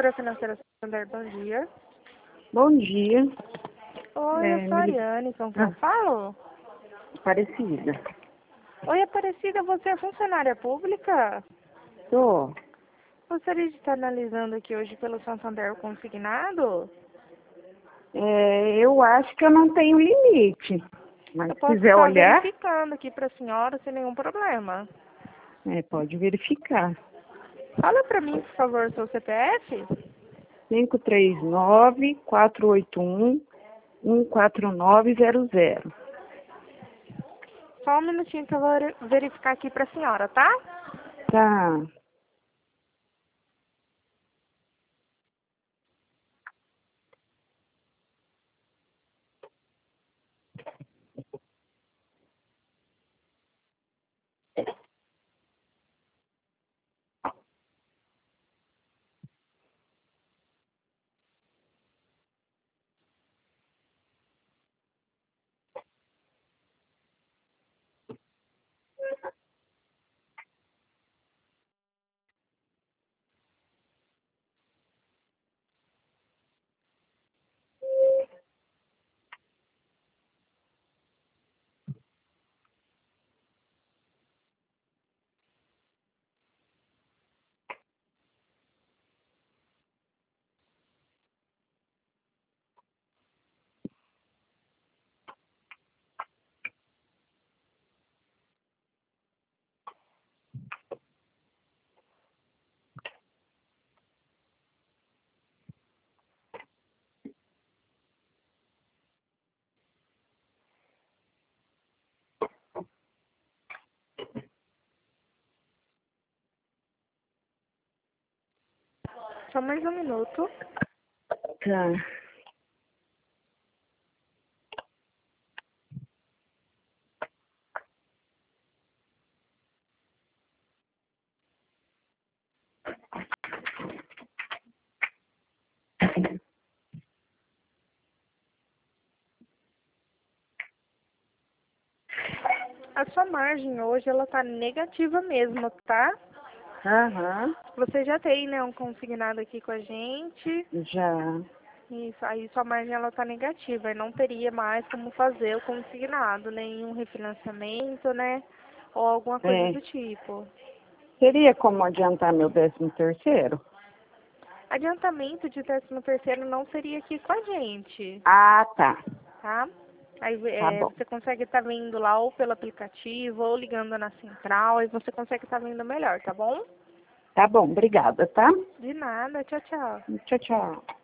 Corretora Financeira Santander, bom dia. Bom dia. Oi, eu sou a Ariane, com quem eu falo? Aparecida. Oi, Aparecida, você é funcionária pública? Tô. Gostaria de estar analisando aqui hoje pelo Santander consignado? Eu acho que eu não tenho limite. Mas Eu se posso quiser estar olhar, verificando aqui para a senhora sem nenhum problema. pode verificar. Fala para mim, por favor, seu CPF. 539-481-14900. Só um minutinho que eu vou verificar aqui para a senhora, tá? Tá. Só mais um minuto. Tá. A sua margem hoje, ela tá negativa mesmo, tá? Aham. Você já tem, né, um consignado aqui com a gente. Já. Isso, aí sua margem ela tá negativa e não teria mais como fazer o consignado, nenhum refinanciamento, né? Ou alguma coisa É. do tipo. Teria como adiantar meu 13º? Adiantamento de 13º não seria aqui com a gente, Ah, tá. tá? Aí Tá bom. você consegue estar vendo lá ou pelo aplicativo ou ligando na central, aí você consegue estar vendo melhor, tá bom? Tá bom, obrigada, tá? De nada, tchau, tchau. Tchau, tchau.